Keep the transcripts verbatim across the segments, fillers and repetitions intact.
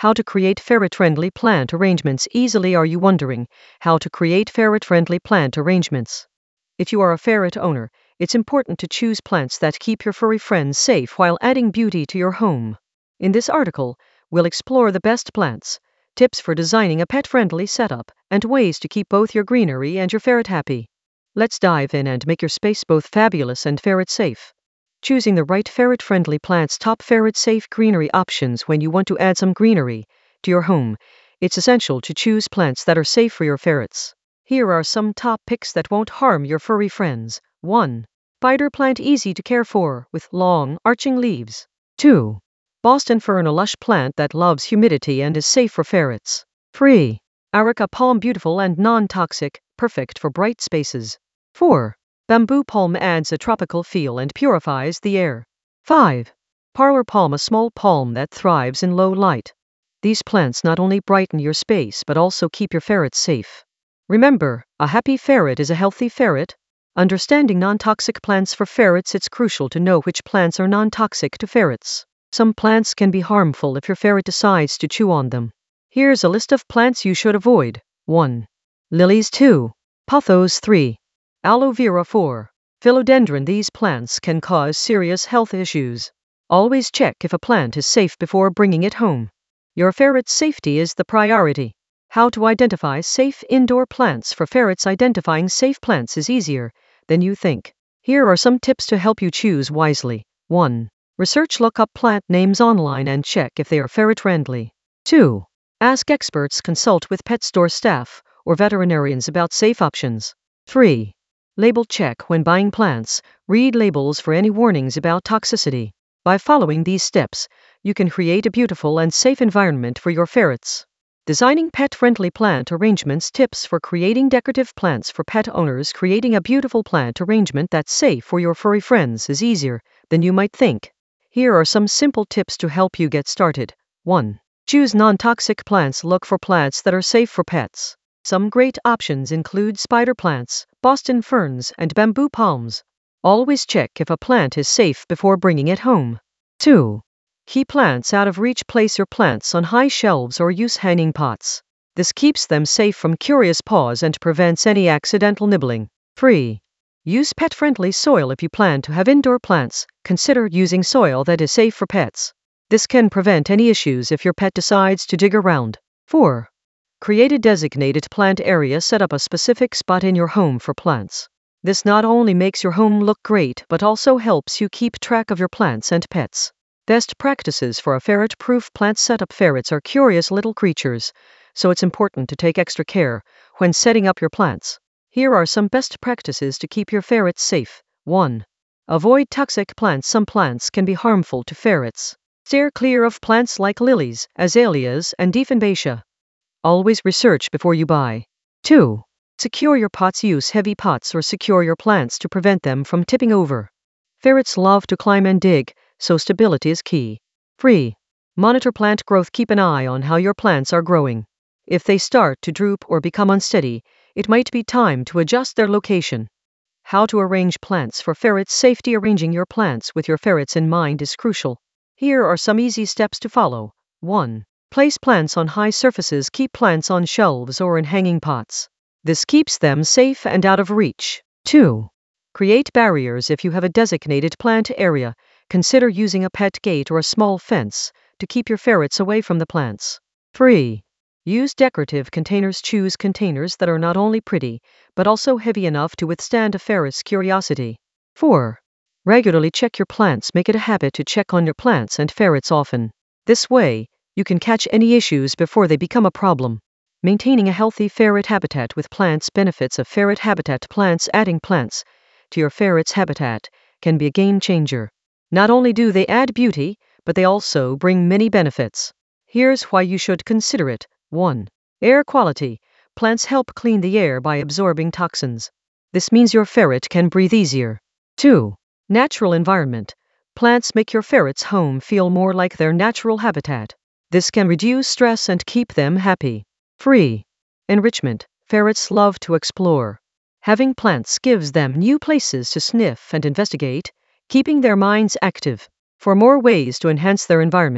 How to create ferret-friendly plant arrangements easily. Are you wondering how to create ferret-friendly plant arrangements? If you are a ferret owner, it's important to choose plants that keep your furry friends safe while adding beauty to your home. In this article, we'll explore the best plants, tips for designing a pet-friendly setup, and ways to keep both your greenery and your ferret happy. Let's dive in and make your space both fabulous and ferret-safe. Choosing the right ferret-friendly plants. Top ferret-safe greenery options. When you want to add some greenery to your home, it's essential to choose plants that are safe for your ferrets. Here are some top picks that won't harm your furry friends. one. Spider plant, easy to care for, with long, arching leaves. two. Boston fern, a lush plant that loves humidity and is safe for ferrets. three. Areca palm, beautiful and non-toxic, perfect for bright spaces. four. Bamboo palm adds a tropical feel and purifies the air. five. Parlor palm, a small palm that thrives in low light. These plants not only brighten your space but also keep your ferrets safe. Remember, a happy ferret is a healthy ferret. Understanding non-toxic plants for ferrets. It's crucial to know which plants are non-toxic to ferrets. Some plants can be harmful if your ferret decides to chew on them. Here's a list of plants you should avoid. one. Lilies. two. Pothos. three. Aloe vera. four. Philodendron. These plants can cause serious health issues. Always check if a plant is safe before bringing it home. Your ferret's safety is the priority. How to identify safe indoor plants for ferrets. Identifying safe plants is easier than you think. Here are some tips to help you choose wisely. one. Research. Look up plant names online and check if they are ferret-friendly. two. Ask experts. Consult with pet store staff or veterinarians about safe options. three. Label check. When buying plants, read labels for any warnings about toxicity. By following these steps, you can create a beautiful and safe environment for your ferrets. Designing pet-friendly plant arrangements. Tips for creating decorative plants for pet owners. Creating a beautiful plant arrangement that's safe for your furry friends is easier than you might think. Here are some simple tips to help you get started. one. Choose non-toxic plants. Look for plants that are safe for pets. Some great options include spider plants, Boston ferns, and bamboo palms. Always check if a plant is safe before bringing it home. two. Keep plants out of reach. Place your plants on high shelves or use hanging pots. This keeps them safe from curious paws and prevents any accidental nibbling. three. Use pet-friendly soil. If you plan to have indoor plants, consider using soil that is safe for pets. This can prevent any issues if your pet decides to dig around. four. Create a designated plant area. Set up a specific spot in your home for plants. This not only makes your home look great but also helps you keep track of your plants and pets. Best practices for a ferret-proof plant setup. Ferrets are curious little creatures, so it's important to take extra care when setting up your plants. Here are some best practices to keep your ferrets safe. one. Avoid toxic plants. Some plants can be harmful to ferrets. Steer clear of plants like lilies, azaleas, and dieffenbachia. Always research before you buy. two. Secure your pots. Use heavy pots or secure your plants to prevent them from tipping over. Ferrets love to climb and dig, so stability is key. three. Monitor plant growth. Keep an eye on how your plants are growing. If they start to droop or become unsteady, it might be time to adjust their location. How to arrange plants for ferrets' safety. Arranging your plants with your ferrets in mind is crucial. Here are some easy steps to follow. one. Place plants on high surfaces. Keep plants on shelves or in hanging pots. This keeps them safe and out of reach. two. Create barriers. If you have a designated plant area, consider using a pet gate or a small fence to keep your ferrets away from the plants. three. Use decorative containers. Choose containers that are not only pretty, but also heavy enough to withstand a ferret's curiosity. four. Regularly check your plants. Make it a habit to check on your plants and ferrets often. This way, you can catch any issues before they become a problem. Maintaining a healthy ferret habitat with plants. Benefits of ferret habitat. Plants. Adding plants to your ferret's habitat can be a game changer. Not only do they add beauty, but they also bring many benefits. Here's why you should consider it. one. Air quality. Plants help clean the air by absorbing toxins. This means your ferret can breathe easier. two. Natural environment. Plants make your ferret's home feel more like their natural habitat. This can reduce stress and keep them happy. three. Enrichment. Ferrets love to explore. Having plants gives them new places to sniff and investigate, keeping their minds active. For more ways to enhance their environment,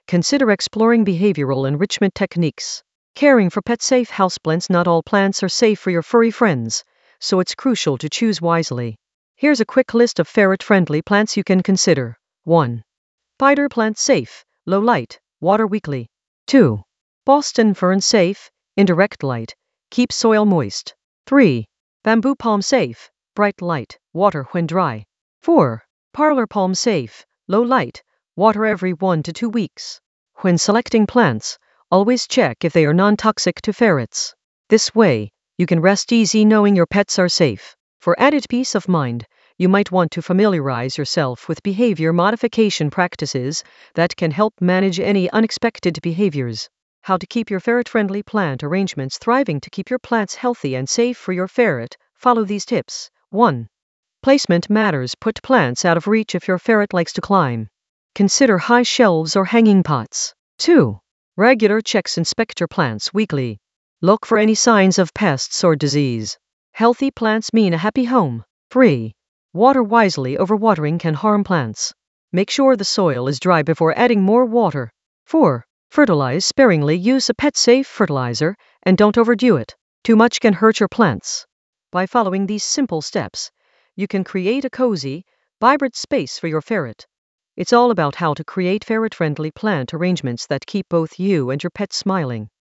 Consider exploring behavioral enrichment techniques. Caring for pet-safe houseplants. Not all plants are safe for your furry friends, so it's crucial to choose wisely. Here's a quick list of ferret-friendly plants you can consider. one. Spider plant safe, low light, water weekly. two. Boston fern safe, indirect light, keep soil moist. three. Bamboo palm safe, bright light, water when dry. four. Parlor palm safe, low light, water every one to two weeks. When selecting plants, always check if they are non-toxic to ferrets. This way, you can rest easy knowing your pets are safe. For added peace of mind, you might want to familiarize yourself with behavior modification practices that can help manage any unexpected behaviors. How to keep your ferret-friendly plant arrangements thriving. To keep your plants healthy and safe for your ferret, follow these tips. one. Placement matters. Put plants out of reach if your ferret likes to climb. Consider high shelves or hanging pots. two. Regular checks. Inspect your plants weekly. Look for any signs of pests or disease. Healthy plants mean a happy home. three. Water wisely. Overwatering can harm plants. Make sure the soil is dry before adding more water. four. Fertilize sparingly. Use a pet-safe fertilizer and don't overdo it. Too much can hurt your plants. By following these simple steps, you can create a cozy, vibrant space for your ferret. It's all about how to create ferret-friendly plant arrangements that keep both you and your pet smiling.